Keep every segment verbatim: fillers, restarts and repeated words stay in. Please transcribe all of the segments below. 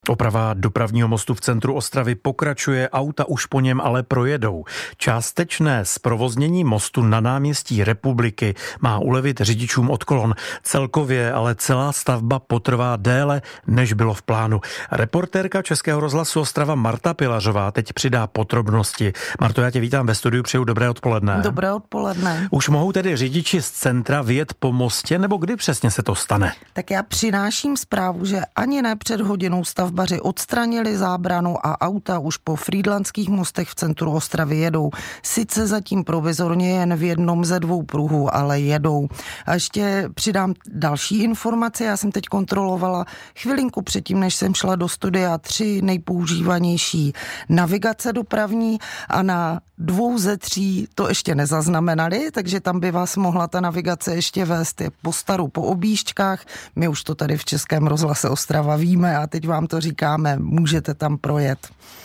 Oprava dopravního mostu v centru Ostravy pokračuje, auta už po něm ale projedou. Částečné zprovoznění mostu na náměstí Republiky má ulevit řidičům od kolon. Celkově ale celá stavba potrvá déle, než bylo v plánu. Reportérka Českého rozhlasu Ostrava Marta Pilařová teď přidá podrobnosti. Marto, já tě vítám ve studiu, přeju dobré odpoledne. Dobré odpoledne. Už mohou tedy řidiči z centra vyjet po mostě, nebo kdy přesně se to stane? Tak já přináším zprávu, že ani ne před hodinou stavbaři odstranili zábranu a auta už po frýdlantských mostech v centru Ostravy jedou. Sice zatím provizorně jen v jednom ze dvou pruhů, ale jedou. A ještě přidám další informace. Já jsem teď kontrolovala chvilinku předtím, než jsem šla do studia, tři nejpoužívanější navigace dopravní a na dvou ze tří to ještě nezaznamenali, takže tam by vás mohla ta navigace ještě vést po staru, po objížďkách. My už to tady v Českém rozhlase Ostrava víme a teď vám to říkáme, můžete tam projet.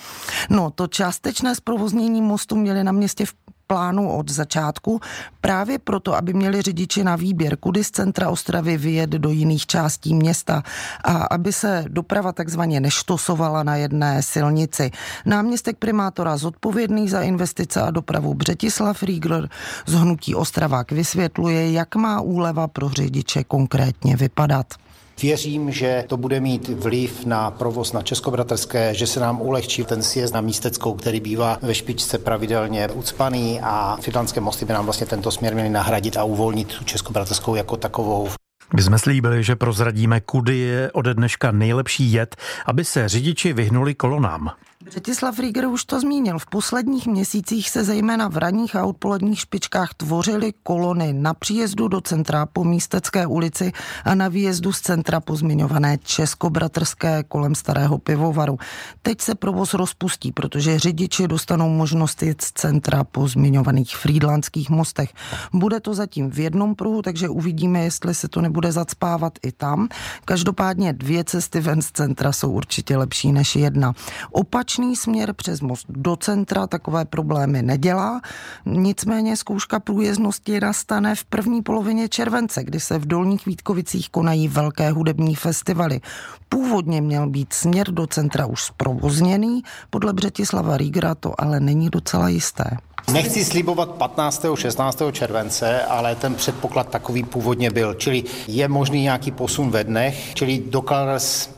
No, to částečné zprovoznění mostu měli na městě v plánu od začátku, právě proto, aby měli řidiči na výběr, kudy z centra Ostravy vyjet do jiných částí města a aby se doprava takzvaně neštosovala na jedné silnici. Náměstek primátora zodpovědný za investice a dopravu Břetislav Rýgr z hnutí Ostravák vysvětluje, jak má úleva pro řidiče konkrétně vypadat. Věřím, že to bude mít vliv na provoz na Českobratrské, že se nám ulehčí ten sjezd na Místeckou, který bývá ve špičce pravidelně ucpaný a frýdlantské mosty by nám vlastně tento směr měly nahradit a uvolnit tu Českobratrskou jako takovou. My jsme slíbili, že prozradíme, kudy je ode dneška nejlepší jet, aby se řidiči vyhnuli kolonám. Břetislav Rýgr už to zmínil. V posledních měsících se zejména v ranních a odpoledních špičkách tvořily kolony na příjezdu do centra po Místecké ulici a na výjezdu z centra po zmiňované Českobratrské kolem Starého pivovaru. Teď se provoz rozpustí, protože řidiči dostanou možnost jet z centra po zmiňovaných frýdlantských mostech. Bude to zatím v jednom pruhu, takže uvidíme, jestli se to nebude zacpávat i tam. Každopádně dvě cesty ven z centra jsou určitě lepší než jedna. Opačný směr přes most do centra takové problémy nedělá, nicméně zkouška průjezdnosti nastane v první polovině července, kdy se v Dolních Vítkovicích konají velké hudební festivaly. Původně měl být směr do centra už zprovozněný, podle Břetislava Rýgra to ale není docela jisté. Nechci slibovat patnáctého šestnáctého července, ale ten předpoklad takový původně byl, čili je možný nějaký posun ve dnech, čili dokud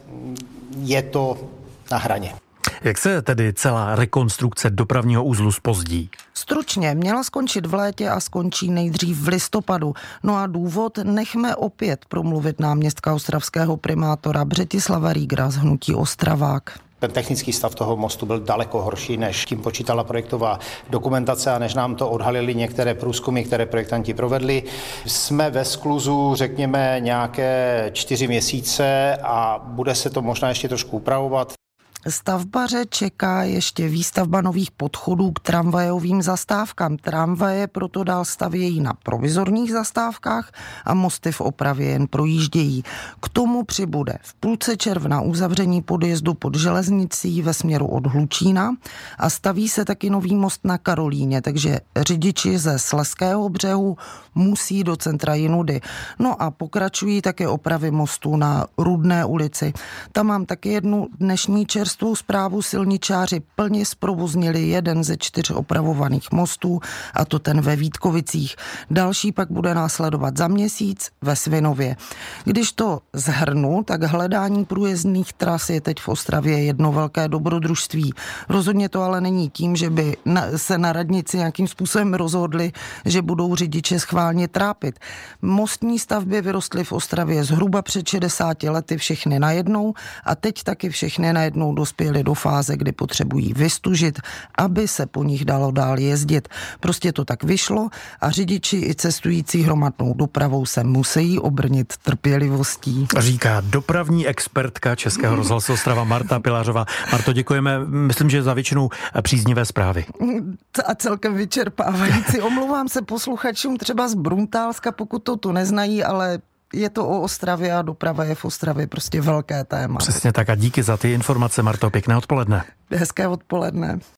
je to na hraně. Jak se tedy celá rekonstrukce dopravního uzlu zpozdí? Stručně, měla skončit v létě a skončí nejdřív v listopadu. No a důvod nechme opět promluvit náměstka ostravského primátora Břetislava Rýgra z hnutí Ostravák. Ten technický stav toho mostu byl daleko horší, než tím počítala projektová dokumentace a než nám to odhalili některé průzkumy, které projektanti provedli. Jsme ve skluzu, řekněme, nějaké čtyři měsíce a bude se to možná ještě trošku upravovat. Stavbaře čeká ještě výstavba nových podchodů k tramvajovým zastávkám. Tramvaje proto dál stavějí na provizorních zastávkách a mosty v opravě jen projíždějí. K tomu přibude v půlce června uzavření podjezdu pod železnicí ve směru od Hlučína a staví se taky nový most na Karolíně, takže řidiči ze Slezského břehu musí do centra jinudy. No a pokračují také opravy mostů na Rudné ulici. Tam mám taky jednu dnešní čerstvou zprávu. Silničáři plně zprovoznili jeden ze čtyř opravovaných mostů, a to ten ve Vítkovicích. Další pak bude následovat za měsíc ve Svinově. Když to shrnu, tak hledání průjezdných tras je teď v Ostravě jedno velké dobrodružství. Rozhodně to ale není tím, že by se na radnici nějakým způsobem rozhodli, že budou řidiče schválně trápit. Mostní stavby vyrostly v Ostravě zhruba před šedesáti lety všechny najednou a teď taky všechny najednou dospěli do fáze, kdy potřebují vystužit, aby se po nich dalo dál jezdit. Prostě to tak vyšlo a řidiči i cestující hromadnou dopravou se musí obrnit trpělivostí. Říká dopravní expertka Českého rozhlasu Ostrava Marta Pilařová. Marto, děkujeme, myslím, že za většinou příznivé zprávy. A celkem vyčerpávající. Omlouvám se posluchačům třeba z Bruntálska, pokud to tu neznají, ale je to o Ostravě a doprava je v Ostravě prostě velké téma. Přesně tak a díky za ty informace, Marto, pěkné odpoledne. Hezké odpoledne.